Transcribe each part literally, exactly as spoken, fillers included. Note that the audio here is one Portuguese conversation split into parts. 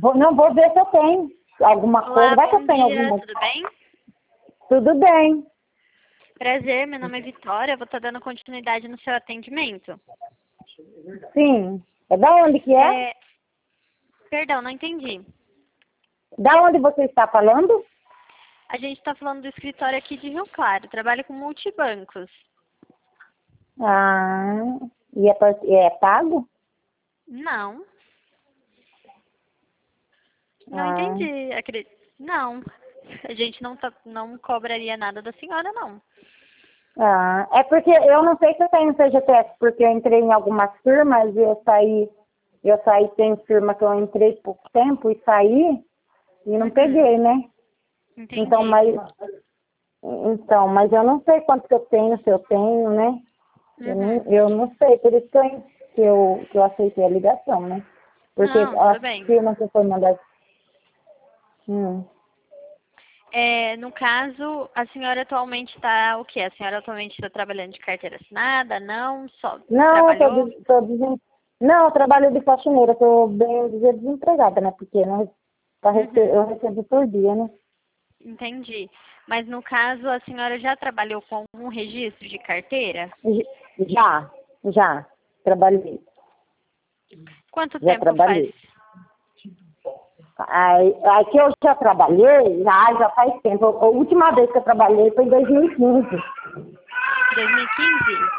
vou, não vou ver se eu tenho alguma Olá, coisa. Vai que bom eu tenho dia, alguma. tudo bem? Tudo bem. Prazer, meu nome é Vitória, eu vou estar dando continuidade no seu atendimento. Sim. É da onde que é? É, perdão, não entendi. Da onde você está falando? A gente está falando do escritório aqui de Rio Claro, trabalho com multibancos. Ah, e é, par- é pago? Não, não Ah, entendi, acredito. Não, a gente não, tá, não cobraria nada da senhora, não. ah, é porque eu não sei se eu tenho C G T S, porque eu entrei em algumas firmas e eu saí, eu saí, tem firma que eu entrei pouco tempo e saí e não Uhum, peguei, né? Então, entendi. mas, então, mas eu não sei quanto que eu tenho, se eu tenho, né? Eu não, Uhum. eu não sei, por isso que eu, que eu, que eu aceitei a ligação, né? Porque Não, a tudo bem. firma que foi mandada. Hum. É, no caso, a senhora atualmente está o quê? A senhora atualmente está trabalhando de carteira assinada? Não? Só Não, eu tô, trabalhou? des- tô desen... Não, eu trabalho de faxineira, tô bem dizer desempregada, né? Porque não, pra rece... Uhum, eu recebo por dia, né? entendi. Mas no caso, a senhora já trabalhou com um registro de carteira? J- Já, já, trabalhei, Quanto já tempo faz? trabalhei. Aí, aí que eu já trabalhei, já, já faz tempo. A última vez que eu trabalhei foi em dois mil e quinze. dois mil e quinze?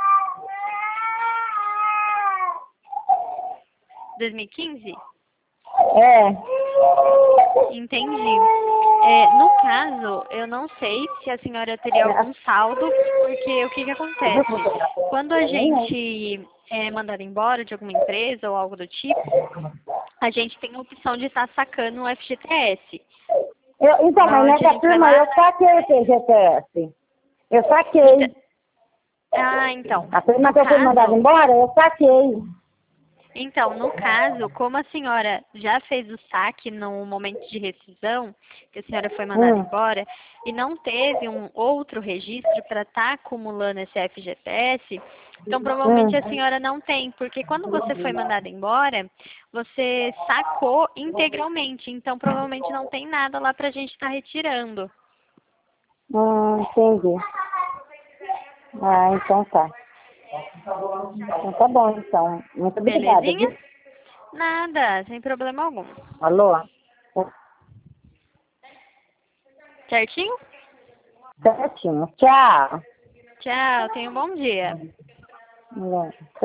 dois mil e quinze? É. Entendi. É, no caso, eu não sei se a senhora teria algum saldo, porque o que que acontece? Quando a gente é mandado embora de alguma empresa ou algo do tipo, a gente tem a opção de estar sacando o F G T S. Eu, então, mas Onde a nessa gente vai firma eu lá. saquei o G T S. Eu Então, saquei. ah, então. A firma No que eu fui mandada caso, embora, eu saquei. Então, no caso, como a senhora já fez o saque no momento de rescisão, que a senhora foi mandada Hum, embora, e não teve um outro registro para estar acumulando esse F G T S, então provavelmente hum. a senhora não tem, porque quando você foi mandada embora, você sacou integralmente, então provavelmente não tem nada lá para a gente estar retirando. Hum, entendi. Ah, então tá. Então tá bom, então. Muito obrigada, Belezinha? viu? Nada, sem problema algum. Alô? Certinho? Certinho. Tchau. Tchau, tenha um bom dia. Alô.